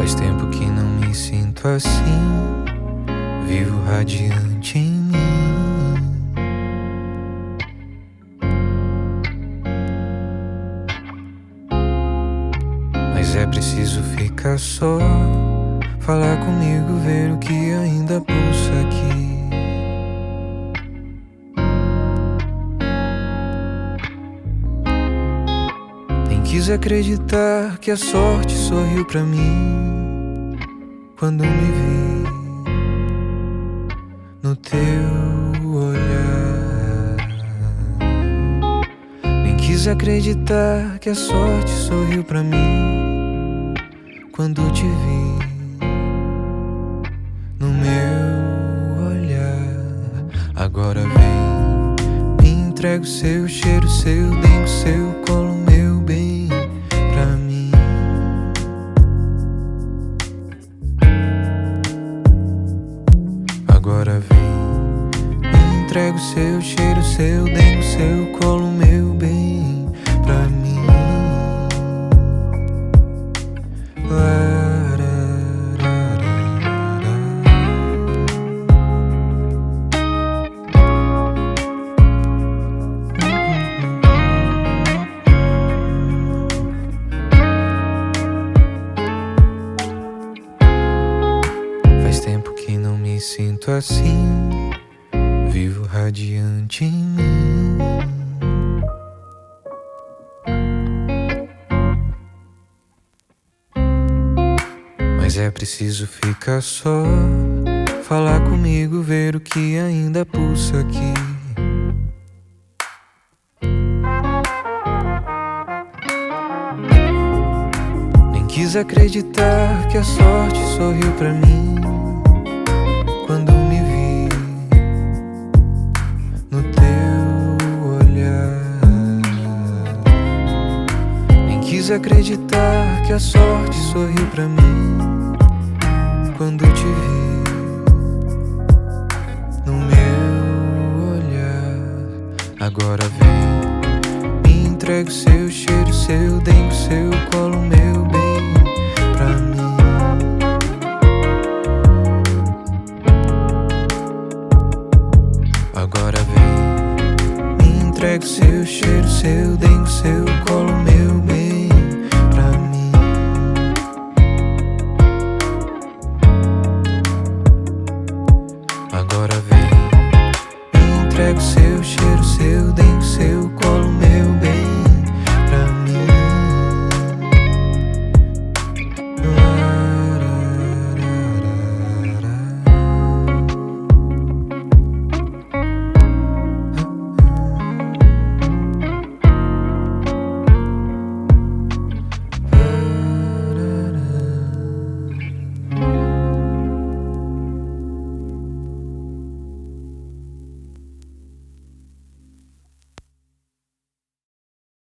Faz tempo que não me sinto assim, vivo radiante em mim. Mas é preciso ficar só, falar comigo, ver o que ainda pulsa aqui. Nem quis acreditar que a sorte sorriu pra mim quando me vi no teu olhar. Nem quis acreditar que a sorte sorriu pra mim quando te vi no meu olhar. Agora vem, me entrega o seu cheiro, seu dengo, seu colo, meu bem, pra mim. Agora vem, me entrega o seu cheiro, seu dengo, seu colo, meu bem, pra mim. Faz tempo que não me sinto assim, vivo radiante em mim. Mas é preciso ficar só, falar comigo, ver o que ainda pulsa aqui. Nem quis acreditar que a sorte sorriu pra mim quando me vi no teu olhar. Nem quis acreditar que a sorte sorriu pra mim quando te vi no meu olhar. Agora vem, me entrega o seu cheiro, seu dengo, seu colo, meu bem,